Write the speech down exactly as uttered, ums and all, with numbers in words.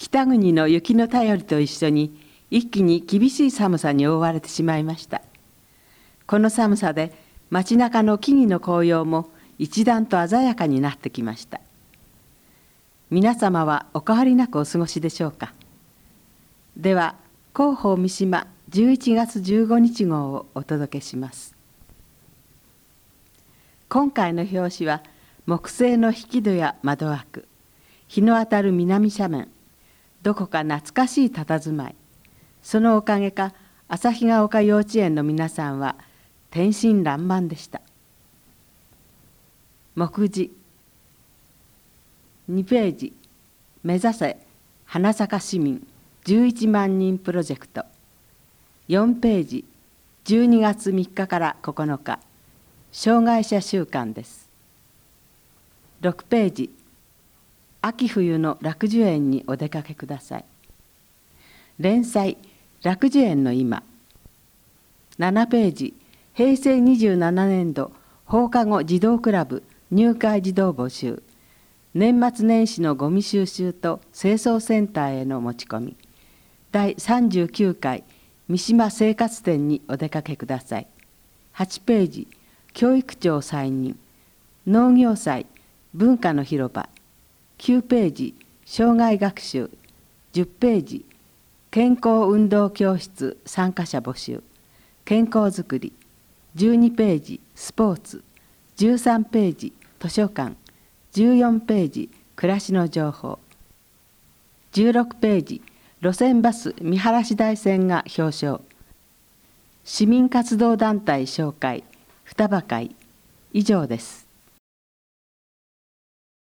北国の雪の便りと一緒に一気に厳しい寒さに覆われてしまいました。この寒さで街中の木々の紅葉も一段と鮮やかになってきました。皆様はお変わりなくお過ごしでしょうか。では広報三島じゅういちがつじゅうごにち号をお届けします。今回の表紙は木製の引き戸や窓枠、日の当たる南斜面、どこか懐かしい佇まい。そのおかげか旭ヶ丘幼稚園の皆さんは天真爛漫でした。目次にページ、目指せ花咲市民じゅういちまんにんプロジェクト。よんページ、じゅうにがつみっかからここのか、障害者週間です。ろくページ、秋冬の楽寿園にお出かけください。連載楽寿園の今。ななページ、へいせいにじゅうななねんど放課後児童クラブ入会児童募集。年末年始のゴミ収集と清掃センターへの持ち込み。だいさんじゅうきゅうかい三島生活展にお出かけください。はちページ、教育長再任。農業祭文化の広場。きゅうページ、障害学習。じゅっページ、健康運動教室参加者募集。健康づくり。じゅうにページ、スポーツ。じゅうさんページ、図書館。じゅうよんページ、暮らしの情報。じゅうろくページ、路線バス見晴台線が表彰。市民活動団体紹介、双葉会。以上です。